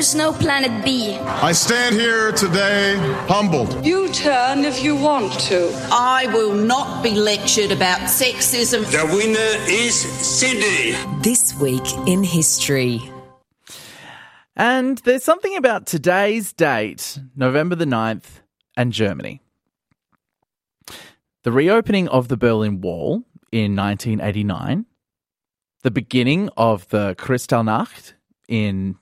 is no planet B. I stand here today humbled. You turn if you want to. I will not be lectured about sexism. The winner is Sydney. This Week in History. And there's something about today's date, November the 9th, and Germany. The reopening of the Berlin Wall in 1989, the beginning of the Kristallnacht in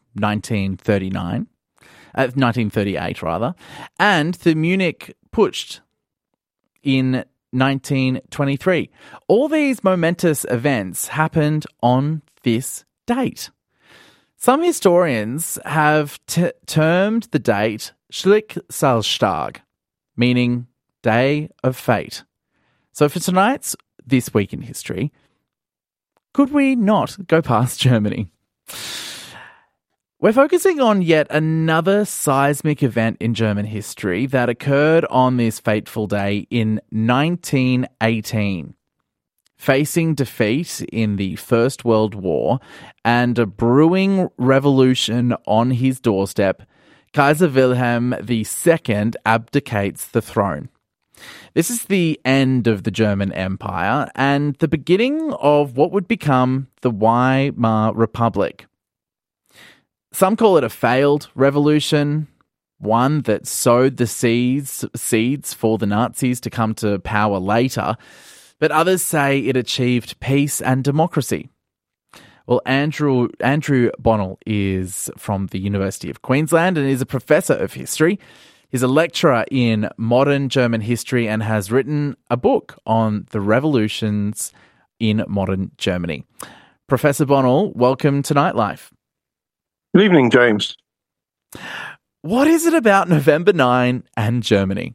1938 rather, and the Munich Putsch in 1923. All these momentous events happened on this date. Some historians have termed the date Schicksalstag, meaning Day of Fate. So for tonight's This Week in History, could we not go past Germany? We're focusing on yet another seismic event in German history that occurred on this fateful day in 1918. Facing defeat in the First World War and a brewing revolution on his doorstep, Kaiser Wilhelm II abdicates the throne. This is the end of the German Empire and the beginning of what would become the Weimar Republic. Some call it a failed revolution, one that sowed the seeds for the Nazis to come to power later, but others say it achieved peace and democracy. Well, Andrew Bonnell is from the University of Queensland and is a professor of history. He's a lecturer in modern German history and has written a book on the revolutions in modern Germany. Professor Bonnell, welcome to Nightlife. Good evening, James. What is it about November 9 and Germany?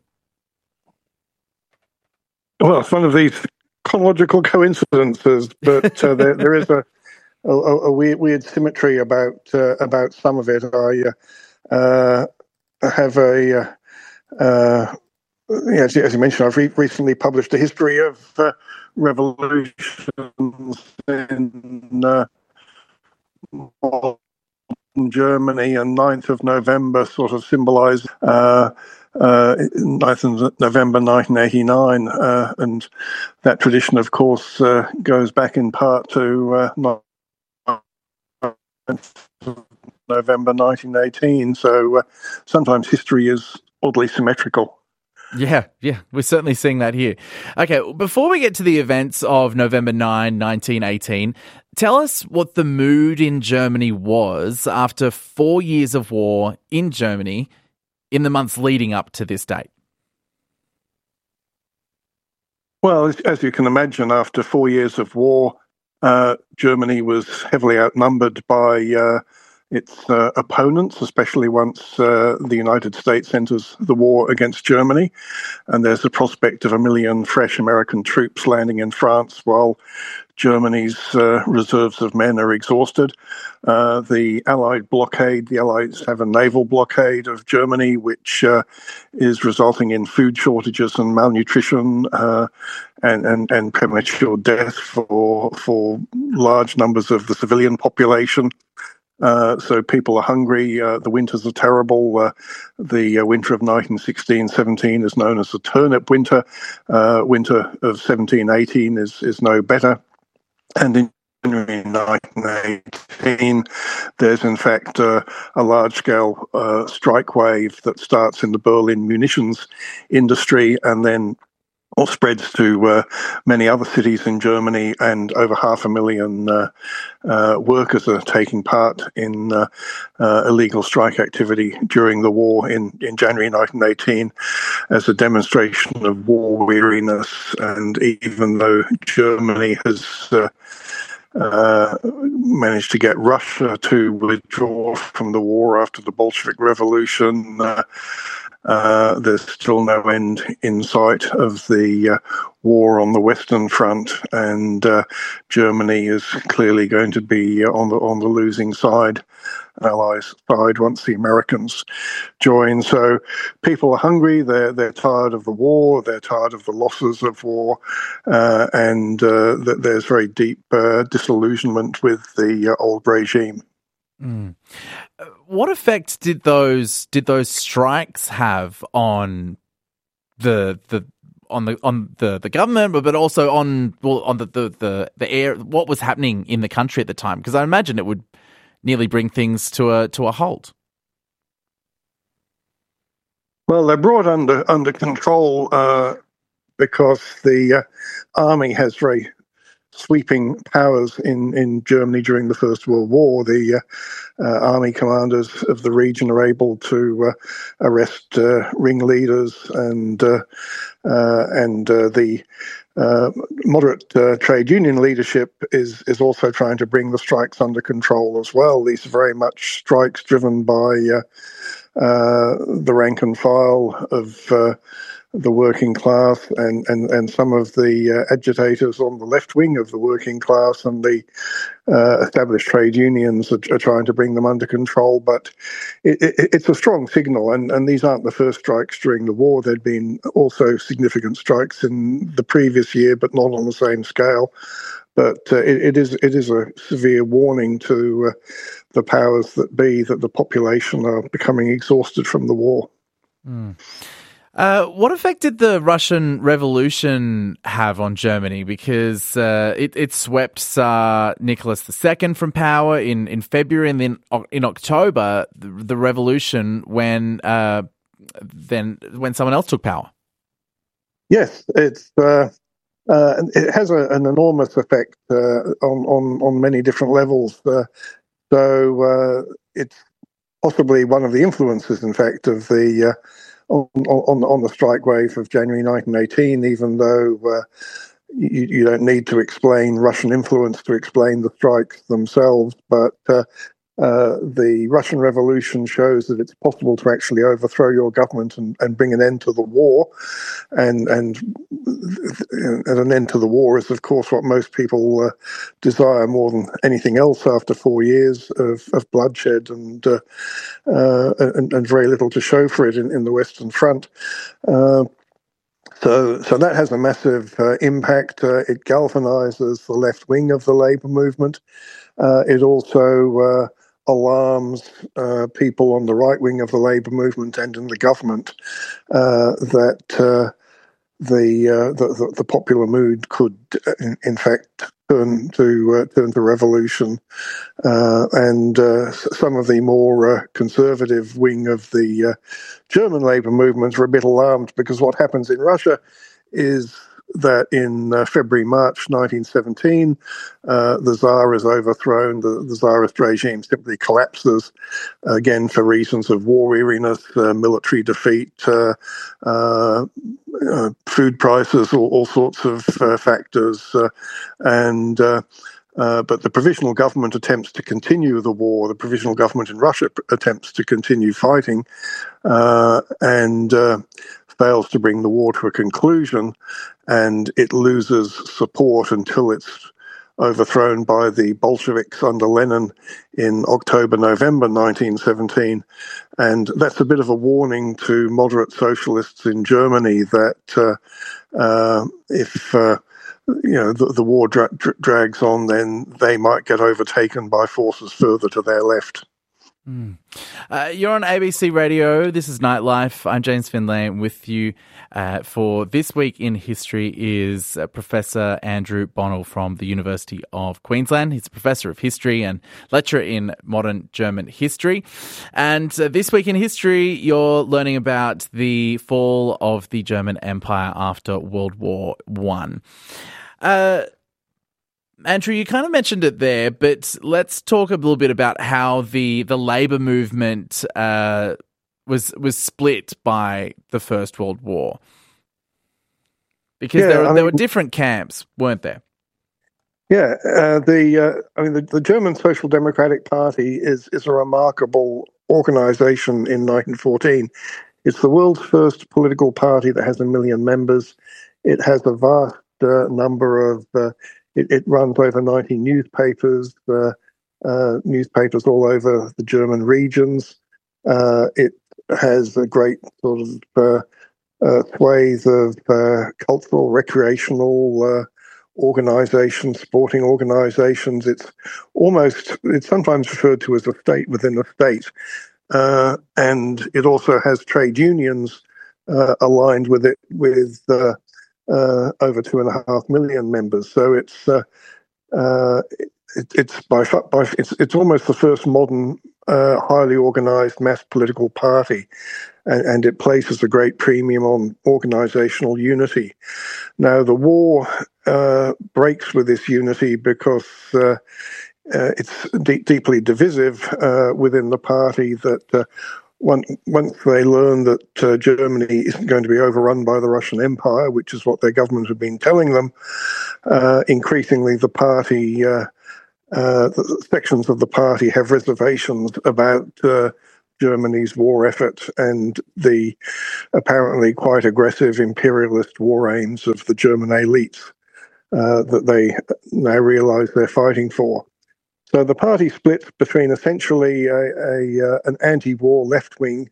Well, it's one of these chronological coincidences, but there is a weird symmetry about some of it. I have as you mentioned, I've recently published a history of revolutions in Germany, and 9th of November sort of symbolized 9th of November 1989, and that tradition, of course, goes back in part to 9th of November 1918. So sometimes history is oddly symmetrical. Yeah, we're certainly seeing that here. Okay, before we get to the events of November 9, 1918, tell us what the mood in Germany was after 4 years of war in Germany in the months leading up to this date. Well, as you can imagine, after 4 years of war, Germany was heavily outnumbered by its opponents, especially once the United States enters the war against Germany. And there's the prospect of 1 million fresh American troops landing in France while Germany's reserves of men are exhausted. The Allied blockade, the Allies have a naval blockade of Germany, which is resulting in food shortages and malnutrition and premature death for large numbers of the civilian population. So people are hungry. The winters are terrible. The winter of 1916-17 is known as the turnip winter. Winter of 17-18 is no better. And in January 1918, there's in fact a large-scale strike wave that starts in the Berlin munitions industry and then spreads to many other cities in Germany, and over 500,000 workers are taking part in illegal strike activity during the war in January 1918 as a demonstration of war weariness. And even though Germany has managed to get Russia to withdraw from the war after the Bolshevik Revolution, there's still no end in sight of the war on the Western Front, and Germany is clearly going to be on the losing side, Allies' side, once the Americans join. So people are hungry. They're tired of the war. They're tired of the losses of war, and there's very deep disillusionment with the old regime. What effect did those strikes have on the government, but also on the air? What was happening in the country at the time? Because I imagine it would nearly bring things to a halt. Well, they're brought under control because the army has very sweeping powers in Germany during the First World War. The army commanders of the region are able to arrest ringleaders, and the moderate trade union leadership is also trying to bring the strikes under control as well. These are very much strikes driven by the rank and file of the working class and some of the agitators on the left wing of the working class, and the established trade unions are trying to bring them under control. But it's a strong signal, and these aren't the first strikes during the war. There'd been also significant strikes in the previous year, but not on the same scale. But it is a severe warning to the powers that be that the population are becoming exhausted from the war. What effect did the Russian Revolution have on Germany? Because it swept Tsar Nicholas II from power in February, and then in October, the revolution when someone else took power. Yes, it has an enormous effect on many different levels. So it's possibly one of the influences, in fact, of the on the strike wave of January 1918, even though you don't need to explain Russian influence to explain the strikes themselves. But the Russian Revolution shows that it's possible to actually overthrow your government and bring an end to the war. And an end to the war is, of course, what most people desire more than anything else after 4 years of bloodshed and very little to show for it in the Western Front. So that has a massive impact. It galvanizes the left wing of the labour movement. It also alarms people on the right wing of the labour movement and in the government that the popular mood could, in fact, turn to revolution, and some of the more conservative wing of the German labour movement are a bit alarmed, because what happens in Russia is that in February-March 1917, the Tsar is overthrown. The Tsarist regime simply collapses, again for reasons of war weariness, military defeat, food prices, all sorts of factors, but the provisional government attempts to continue the war. The provisional government in Russia attempts to continue fighting, and fails to bring the war to a conclusion, and it loses support until it's overthrown by the Bolsheviks under Lenin in October-November 1917. And that's a bit of a warning to moderate socialists in Germany that if the war drags on, then they might get overtaken by forces further to their left. You're on ABC Radio. This is Nightlife. I'm James Finlay. With you for This Week in History is Professor Andrew Bonnell from the University of Queensland. He's a professor of history and lecturer in modern German history. And this week in history, you're learning about the fall of the German Empire after World War I. Andrew, you kind of mentioned it there, but let's talk a little bit about how the labour movement was split by the First World War. Because there were different camps, weren't there? Yeah, the German Social Democratic Party is a remarkable organisation in 1914. It's the world's first political party that has 1 million members. It has a vast number of... It runs over 90 newspapers, newspapers all over the German regions. It has a great sort of swathe of cultural, recreational organisations, sporting organisations. It's sometimes referred to as a state within a state. And it also has trade unions aligned with it, with over 2.5 million members. So it's almost the first modern, highly organised mass political party, and it places a great premium on organisational unity. Now, the war breaks with this unity because it's deeply divisive within the party. That once they learn that Germany isn't going to be overrun by the Russian Empire, which is what their government had been telling them, increasingly the party, the sections of the party have reservations about Germany's war effort and the apparently quite aggressive imperialist war aims of the German elites that they now realise they're fighting for. So the party splits between essentially an anti-war left-wing,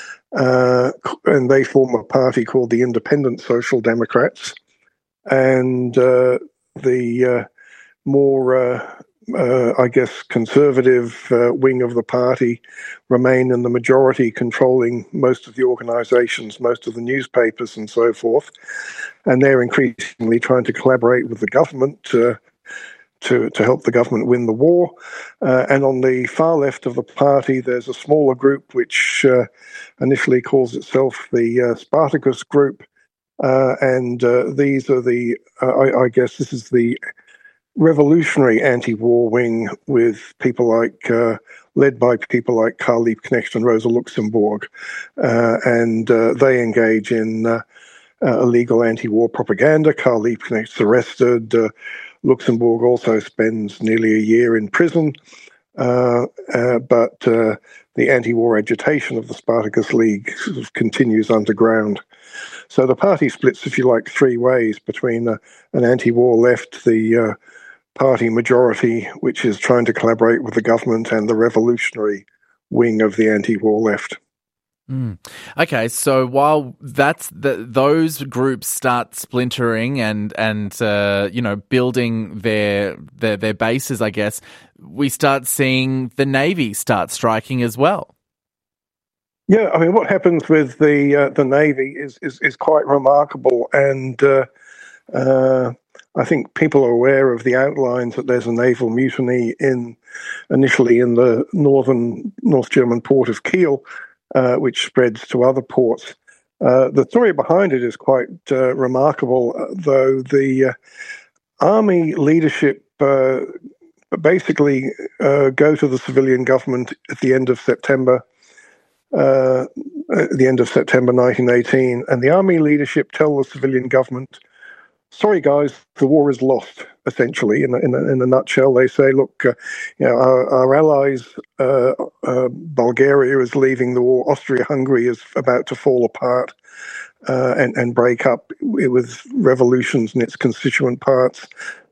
and they form a party called the Independent Social Democrats, and the more, I guess, conservative wing of the party remain in the majority, controlling most of the organisations, most of the newspapers and so forth, and they're increasingly trying to collaborate with the government to help the government win the war. And on the far left of the party, there's a smaller group which initially calls itself the Spartacus Group. And these are I guess this is the revolutionary anti-war wing, with people like, led by people like Karl Liebknecht and Rosa Luxemburg. And they engage in illegal anti-war propaganda. Karl Liebknecht's arrested. Luxemburg also spends nearly a year in prison, but the anti-war agitation of the Spartacus League sort of continues underground. So the party splits, if you like, three ways between an anti-war left, the party majority, which is trying to collaborate with the government, and the revolutionary wing of the anti-war left. Okay, so while those groups start splintering and building their bases, I guess, we start seeing the Navy start striking as well. Yeah, I mean, what happens with the Navy is quite remarkable, and I think people are aware of the outlines that there's a naval mutiny initially in the North German port of Kiel, which spreads to other ports. The story behind it is quite remarkable, though. The army leadership basically go to the civilian government at the end of September 1918, and the army leadership tell the civilian government, "Sorry, guys, the war is lost." Essentially, in a nutshell, they say, "Look, our allies, Bulgaria is leaving the war. Austria-Hungary is about to fall apart and break up with revolutions in its constituent parts.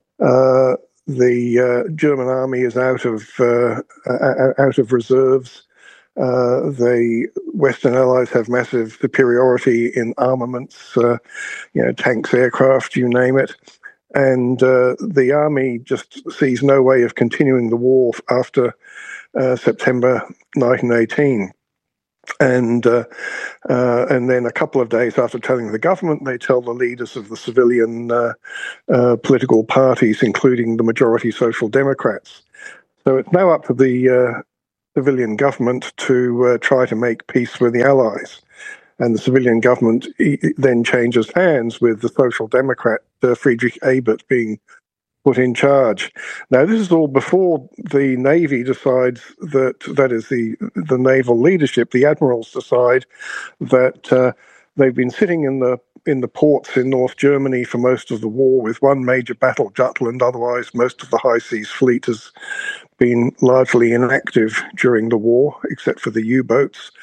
The German army is out of reserves. The Western Allies have massive superiority in armaments, tanks, aircraft, you name it. And the army just sees no way of continuing the war after September 1918. And then a couple of days after telling the government, they tell the leaders of the civilian political parties, including the majority Social Democrats. So it's now up to the civilian government to try to make peace with the Allies. And the civilian government then changes hands, with the Social Democrat Friedrich Ebert being put in charge. Now, this is all before the Navy decides that is the naval leadership, the admirals decide that they've been sitting in the ports in North Germany for most of the war, with one major battle, Jutland. Otherwise, most of the high seas fleet has been largely inactive during the war, except for the U-boats.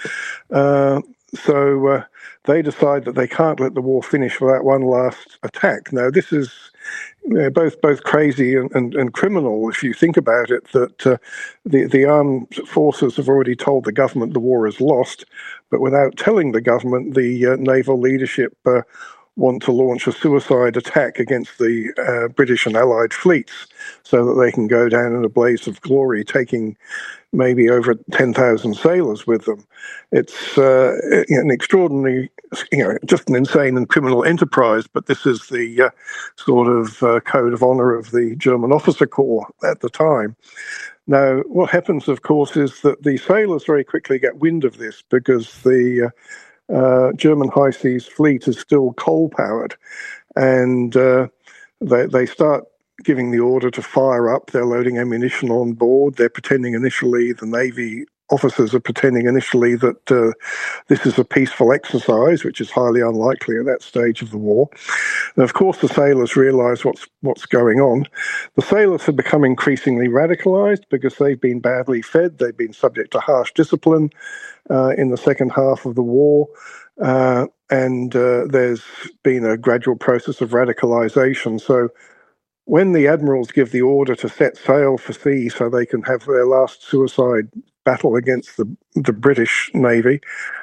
So they decide that they can't let the war finish without one last attack. Now, this is both crazy and criminal, if you think about it, that the armed forces have already told the government the war is lost, but without telling the government, the naval leadership want to launch a suicide attack against the British and Allied fleets so that they can go down in a blaze of glory, taking maybe over 10,000 sailors with them. It's an extraordinary, just an insane and criminal enterprise, but this is the sort of code of honor of the German officer corps at the time. Now, what happens, of course, is that the sailors very quickly get wind of this because the German high seas fleet is still coal-powered, and they start giving the order to fire up. They're loading ammunition on board. They're pretending initially, the Navy officers are pretending initially that this is a peaceful exercise, which is highly unlikely at that stage of the war. And of course, the sailors realize what's going on. The sailors have become increasingly radicalized because they've been badly fed. They've been subject to harsh discipline in the second half of the war. And there's been a gradual process of radicalization. So when the admirals give the order to set sail for sea so they can have their last suicide battle against the British Navy,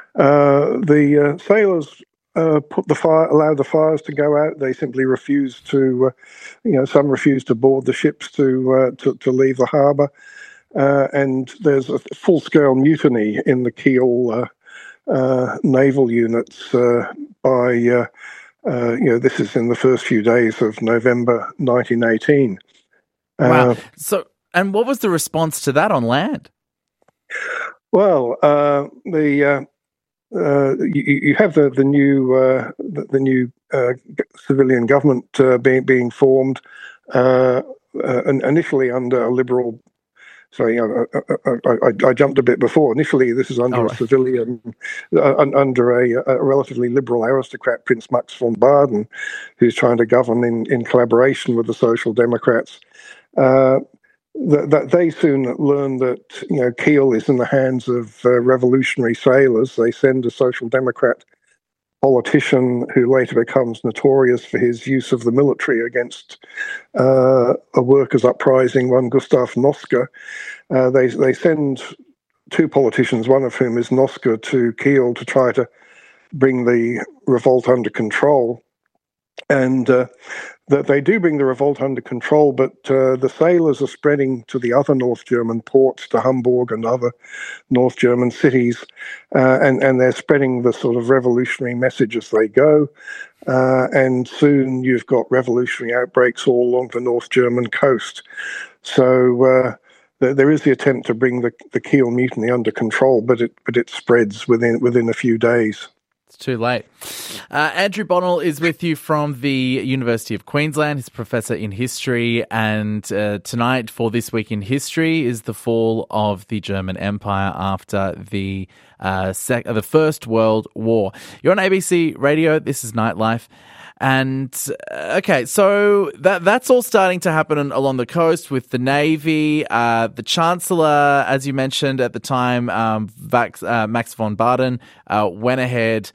the sailors allow the fires to go out. They simply refuse to, some refuse to board the ships to leave the harbour, and there's a full-scale mutiny in the Kiel naval units by. This is in the first few days of November 1918. Wow. So, and what was the response to that on land? Well, you have the new civilian government being formed, initially under a liberal. Sorry, I jumped a bit before. Initially, this is under a civilian, under a relatively liberal aristocrat, Prince Max von Baden, who's trying to govern in collaboration with the Social Democrats. That they soon learn that Kiel is in the hands of revolutionary sailors. They send a Social Democrat politician who later becomes notorious for his use of the military against a workers' uprising, one Gustav Noske. They send two politicians, one of whom is Noske, to Kiel to try to bring the revolt under control. And that they do bring the revolt under control, but the sailors are spreading to the other North German ports, to Hamburg and other North German cities, and they're spreading the sort of revolutionary message as they go. And soon you've got revolutionary outbreaks all along the North German coast. So there is the attempt to bring the Kiel mutiny under control, but it spreads within a few days. It's too late. Andrew Bonnell is with you from the University of Queensland. He's a professor in history, and tonight for This Week in History is the fall of the German Empire after the First World War. You're on ABC Radio. This is Nightlife. And okay, so that's all starting to happen along the coast with the Navy. The Chancellor, as you mentioned at the time, Max von Baden, went ahead.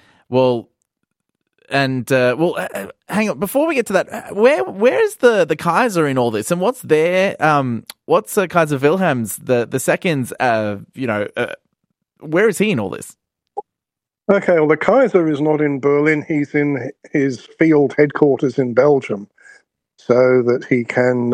Hang on. Before we get to that, where is the Kaiser in all this, and what's Kaiser Wilhelm's the second's? Where is he in all this? Okay, well, the Kaiser is not in Berlin. He's in his field headquarters in Belgium, so that he can,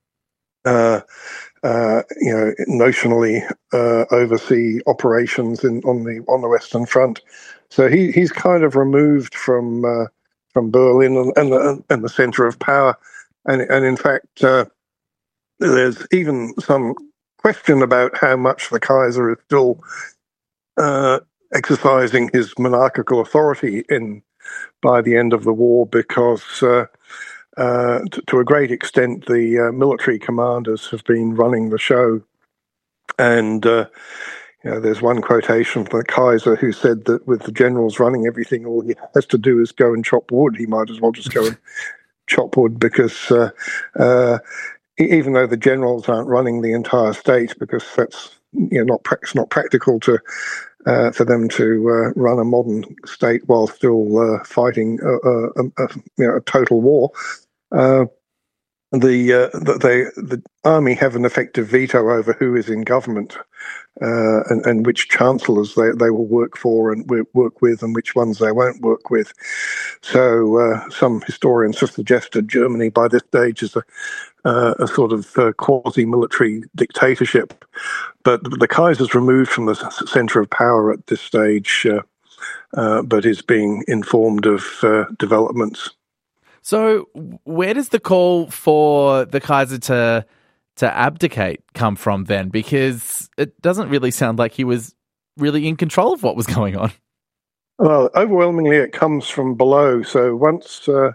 notionally oversee operations on the Western Front. So he's kind of removed from Berlin and the center of power, and in fact, there's even some question about how much the Kaiser is still exercising his monarchical authority by the end of the war, because to a great extent the military commanders have been running the show. And there's one quotation from the Kaiser who said that with the generals running everything, all he has to do is go and chop wood. He might as well just go and chop wood, because even though the generals aren't running the entire state, because that's not practical for them to run a modern state while still fighting a total war. the army have an effective veto over who is in government and which chancellors they will work for and work with, and which ones they won't work with. So some historians have suggested Germany by this stage is a sort of quasi-military dictatorship, but the Kaiser's removed from the centre of power at this stage, but is being informed of developments. So where does the call for the Kaiser to abdicate come from then? Because it doesn't really sound like he was really in control of what was going on. Well, overwhelmingly it comes from below. So once the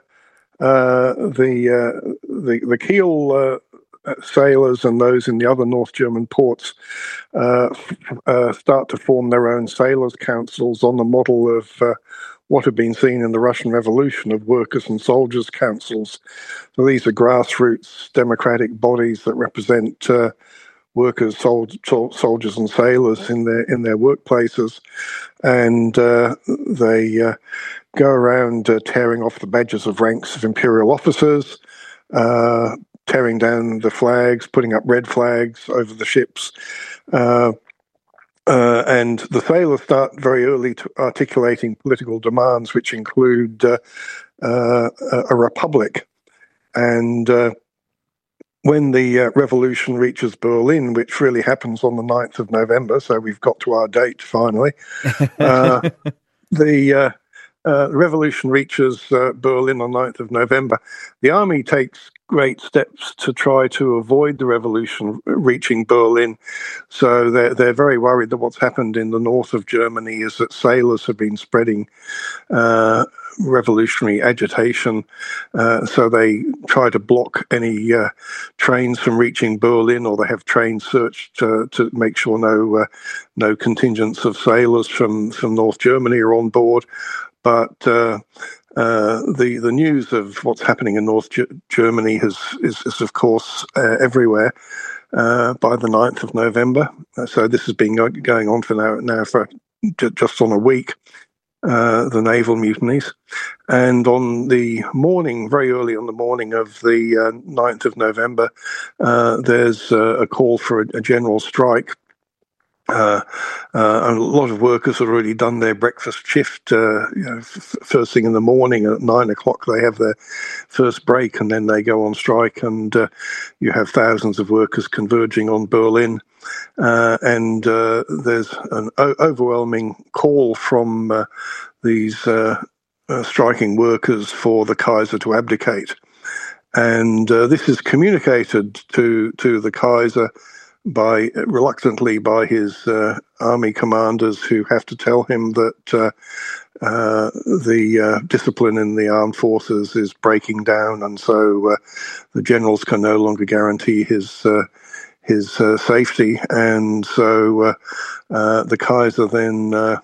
Kiel sailors and those in the other North German ports start to form their own sailors' councils on the model of what had been seen in the Russian Revolution of workers' and soldiers' councils. So these are grassroots democratic bodies that represent workers, soldiers, and sailors in their workplaces, and they go around tearing off the badges of ranks of imperial officers, tearing down the flags, putting up red flags over the ships. And the sailors start very early to articulating political demands, which include a republic. And when the revolution reaches Berlin, which really happens on the 9th of November, so we've got to our date finally, the revolution reaches Berlin on 9th of November. The army takes great steps to try to avoid the revolution reaching Berlin. So they're very worried that what's happened in the north of Germany is that sailors have been spreading revolutionary agitation. So they try to block any trains from reaching Berlin, or they have trains searched to make sure no contingents of sailors from North Germany are on board. But the news of what's happening in North Germany is of course everywhere by the 9th of November. So this has been going on for now for just on a week, the naval mutinies. And on the morning, very early on the morning of the 9th of November, there's a call for a general strike. A lot of workers have already done their breakfast shift. First thing in the morning at 9 o'clock, they have their first break, and then they go on strike. And you have thousands of workers converging on Berlin. And there's an overwhelming call from these striking workers for the Kaiser to abdicate. And this is communicated to the Kaiser reluctantly by his army commanders, who have to tell him that the discipline in the armed forces is breaking down, and so the generals can no longer guarantee his safety. And so the Kaiser then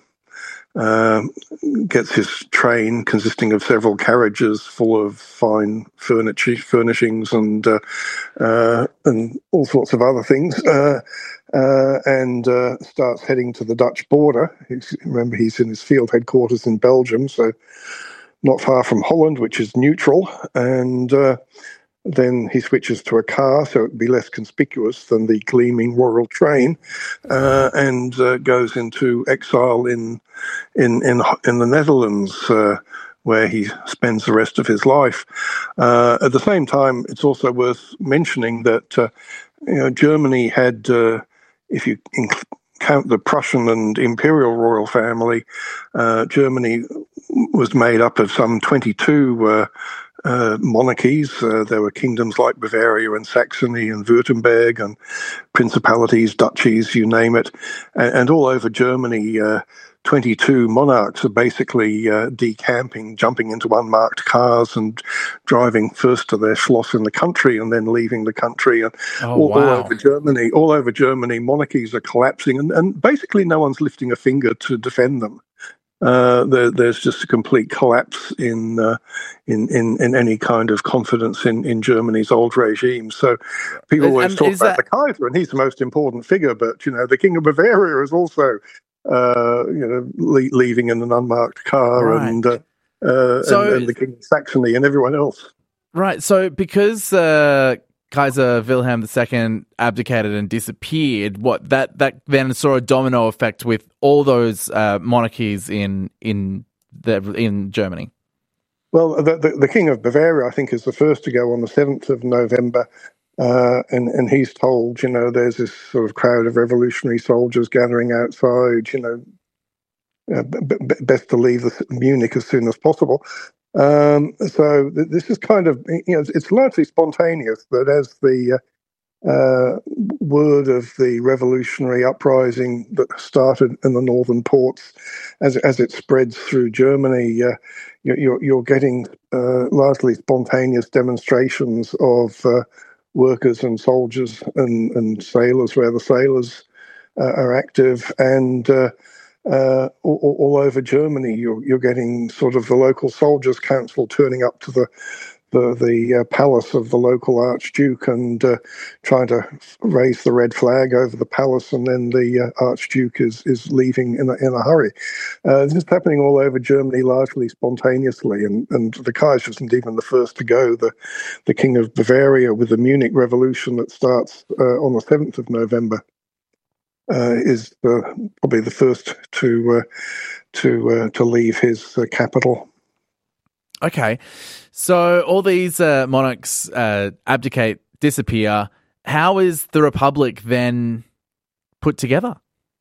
gets his train consisting of several carriages full of fine furnishings and all sorts of other things, and starts heading to the Dutch border. Remember, he's in his field headquarters in Belgium, so not far from Holland, which is neutral, and then he switches to a car, so it would be less conspicuous than the gleaming royal train, and goes into exile in the Netherlands, where he spends the rest of his life. At the same time, it's also worth mentioning that Germany had, if you count the Prussian and Imperial royal family, Germany was made up of some 22 monarchies. There were kingdoms like Bavaria and Saxony and Württemberg, and principalities, duchies, you name it. And all over Germany, 22 monarchs are basically decamping, jumping into unmarked cars and driving first to their Schloss in the country and then leaving the country. And all over Germany, monarchies are collapsing, and basically no one's lifting a finger to defend them. There's just a complete collapse in any kind of confidence in Germany's old regime. So people always talk about the Kaiser, and he's the most important figure. But the King of Bavaria is also leaving in an unmarked car, right. and the King of Saxony and everyone else. Right. So because Kaiser Wilhelm II abdicated and disappeared, that then saw a domino effect with all those monarchies in Germany. Well, the King of Bavaria, I think, is the first to go on the 7th of November, and he's told, there's this sort of crowd of revolutionary soldiers gathering outside, best to leave Munich as soon as possible. So this is kind of, it's largely spontaneous, but as the word of the revolutionary uprising that started in the northern ports, as it spreads through Germany, you're getting largely spontaneous demonstrations of workers and soldiers and sailors, where the sailors are active, and all over Germany, you're getting sort of the local soldiers' council turning up to the palace of the local archduke and trying to raise the red flag over the palace, and then the archduke is leaving in a hurry. This is happening all over Germany, largely spontaneously, and the Kaiser isn't even the first to go. The King of Bavaria, with the Munich Revolution that starts on the 7th of November, is probably the first to leave his capital. Okay, so all these monarchs abdicate, disappear. How is the Republic then put together?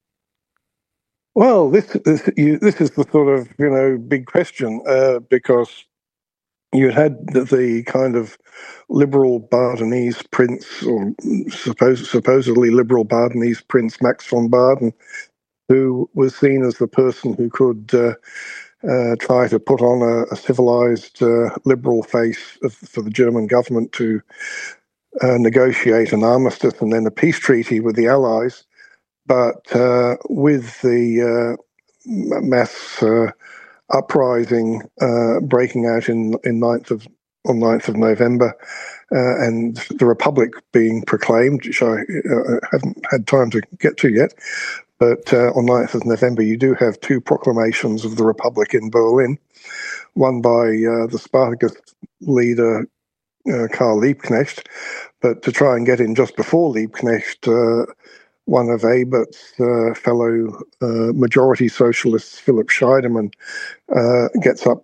Well, this is the sort of big question, because you had the kind of liberal Badenese prince, or supposedly liberal Badenese prince Max von Baden, who was seen as the person who could try to put on a civilized liberal face for the German government to negotiate an armistice and then a peace treaty with the Allies. But with the mass uprising breaking out on 9th of November, and the Republic being proclaimed, which I haven't had time to get to yet, but on 9th of November you do have two proclamations of the Republic in Berlin, one by the Spartacus leader Karl Liebknecht, but to try and get in just before Liebknecht, one of Ebert's fellow majority socialists, Philipp Scheidemann, gets up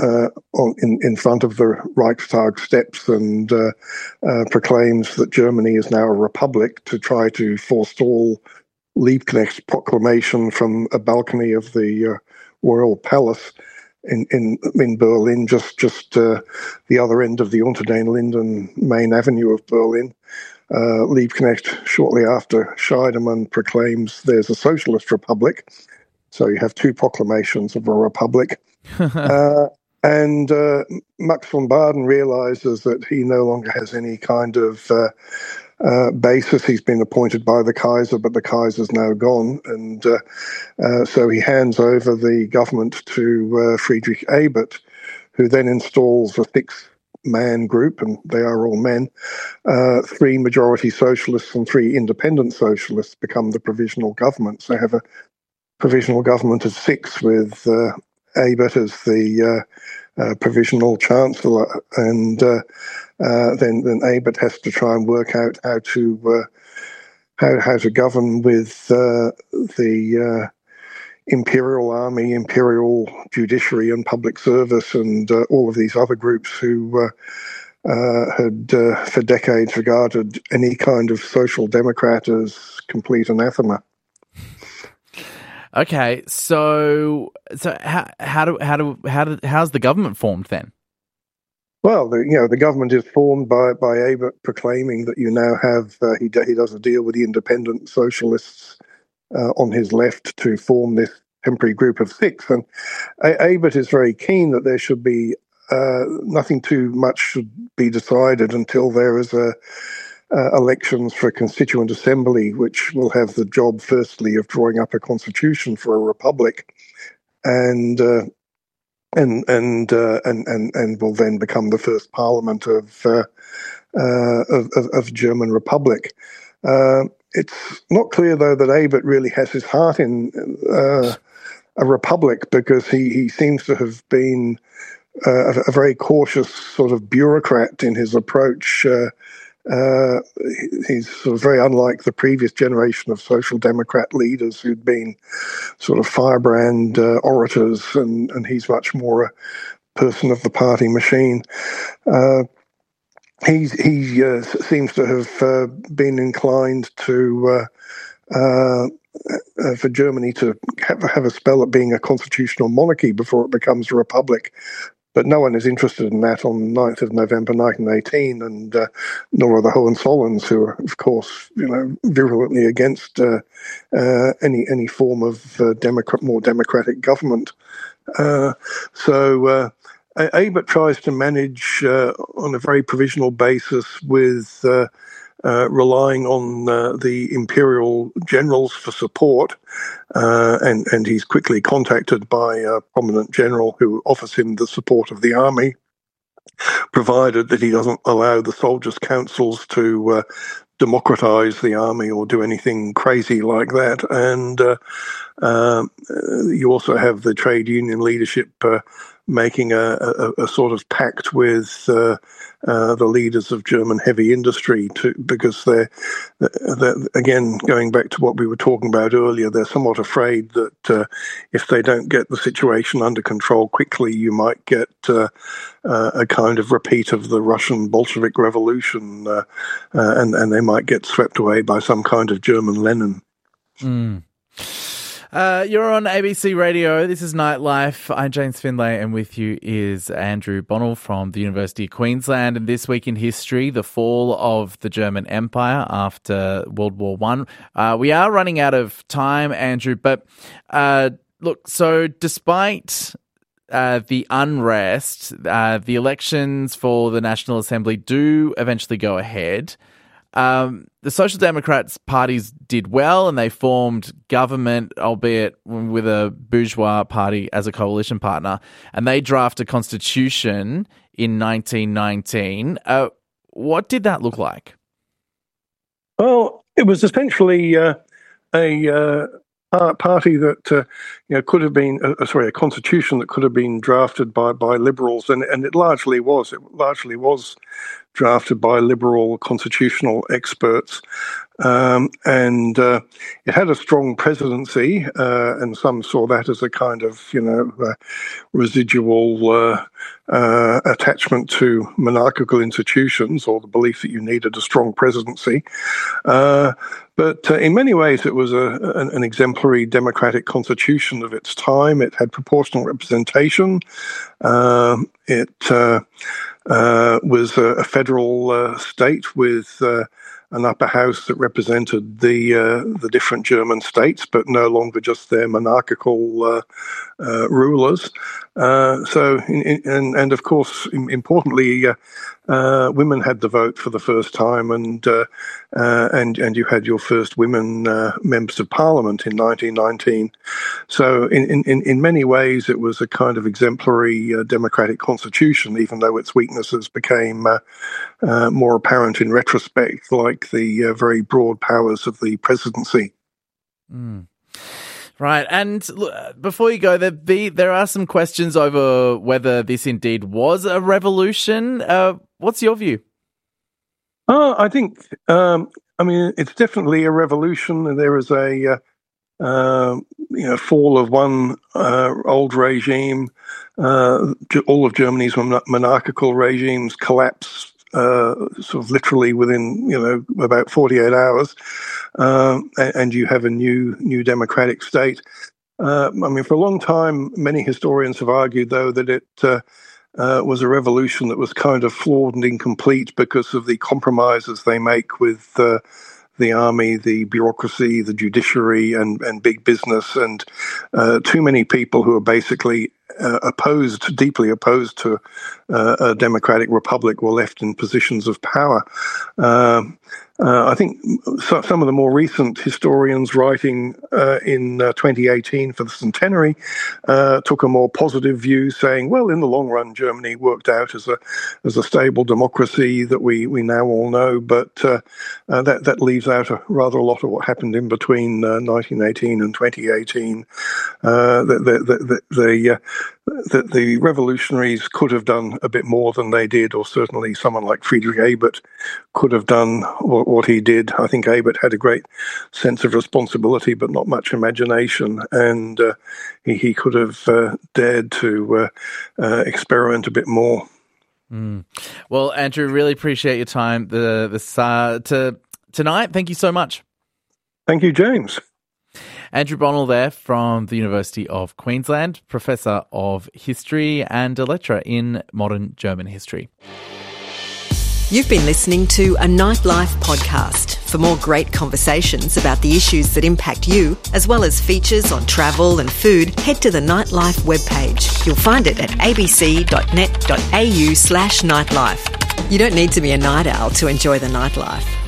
in front of the Reichstag steps and proclaims that Germany is now a republic, to try to forestall Liebknecht's proclamation from a balcony of the royal palace in Berlin, just the other end of the Unter den Linden main avenue of Berlin. Liebknecht, shortly after Scheidemann, proclaims there's a socialist republic. So you have two proclamations of a republic. And Max von Baden realizes that he no longer has any kind of basis. He's been appointed by the Kaiser, but the Kaiser's now gone. And so he hands over the government to Friedrich Ebert, who then installs a six-man group, and they are all men. Three majority socialists and three independent socialists become the provisional government. So they have a provisional government of six, with Ebert as the provisional chancellor, and then Ebert has to try and work out how to govern with the Imperial Army, Imperial Judiciary, and Public Service, and all of these other groups who had for decades regarded any kind of social democrat as complete anathema. Okay, so how's the government formed then? Well, the government is formed by Ebert proclaiming that you now have he does a deal with the independent socialists on his left to form this temporary group of six, and Ebert is very keen that there should be nothing too much should be decided until there is elections for a constituent assembly, which will have the job, firstly, of drawing up a constitution for a republic, and will then become the first parliament of German Republic. It's not clear, though, that Ebert really has his heart in a republic, because he seems to have been a very cautious sort of bureaucrat in his approach. He's sort of very unlike the previous generation of social democrat leaders who'd been sort of firebrand orators, and he's much more a person of the party machine. He seems to have been inclined to for Germany to have a spell at being a constitutional monarchy before it becomes a republic. But no one is interested in that on 9th of November 1918, and nor are the Hohenzollerns, who are, of course, virulently against any form of more democratic government. So Ebert tries to manage on a very provisional basis with relying on the imperial generals for support, and he's quickly contacted by a prominent general who offers him the support of the army, provided that he doesn't allow the soldiers' councils to democratize the army or do anything crazy like that. And you also have the trade union leadership making a sort of pact with the leaders of German heavy industry, because they're again, going back to what we were talking about earlier, they're somewhat afraid that if they don't get the situation under control quickly, you might get a kind of repeat of the Russian Bolshevik Revolution, and they might get swept away by some kind of German Lenin. Mm. You're on ABC Radio. This is Nightlife. I'm James Finlay, and with you is Andrew Bonnell from the University of Queensland. And this week in history, the fall of the German Empire after World War I. We are running out of time, Andrew, but look, so despite the unrest, the elections for the National Assembly do eventually go ahead. The Social Democrats parties did well, and they formed government, albeit with a bourgeois party as a coalition partner, and they draft a constitution in 1919. What did that look like? Well, it was essentially a party that could have been a constitution that could have been drafted by liberals, and it largely was. It largely was drafted by liberal constitutional experts, and it had a strong presidency, and some saw that as a kind of residual attachment to monarchical institutions, or the belief that you needed a strong presidency. But in many ways, it was an exemplary democratic constitution of its time. It had proportional representation. It was a federal state with an upper house that represented the different German states, but no longer just their monarchical rulers. And of course, importantly, women had the vote for the first time, and you had your first women members of parliament in 1919. So in many ways, it was a kind of exemplary democratic constitution, even though its weaknesses became more apparent in retrospect, like the very broad powers of the presidency. Mm. Right, and look, before you go, there are some questions over whether this indeed was a revolution. What's your view? I think, it's definitely a revolution. There is a fall of one old regime. All of Germany's monarchical regimes collapse sort of literally within about 48 hours, and you have a new democratic state. For a long time, many historians have argued, though, that it was a revolution that was kind of flawed and incomplete because of the compromises they make with the army, the bureaucracy, the judiciary, and big business, and too many people who are basically deeply opposed to a democratic republic were left in positions of power. I think some of the more recent historians writing in 2018 for the centenary took a more positive view, saying, well, in the long run, Germany worked out as a stable democracy that we now all know, but that leaves out rather a lot of what happened in between 1918 and 2018. that the revolutionaries could have done a bit more than they did, or certainly someone like Friedrich Ebert could have done what he did. I think Ebert had a great sense of responsibility, but not much imagination, and he could have dared to experiment a bit more. Well, Andrew, really appreciate your time tonight. Thank you so much. Thank you, James. Andrew Bonnell there from the University of Queensland, Professor of History and a lecturer in modern German history. You've been listening to a Nightlife podcast. For more great conversations about the issues that impact you, as well as features on travel and food, head to the Nightlife webpage. You'll find it at abc.net.au/nightlife. You don't need to be a night owl to enjoy the Nightlife.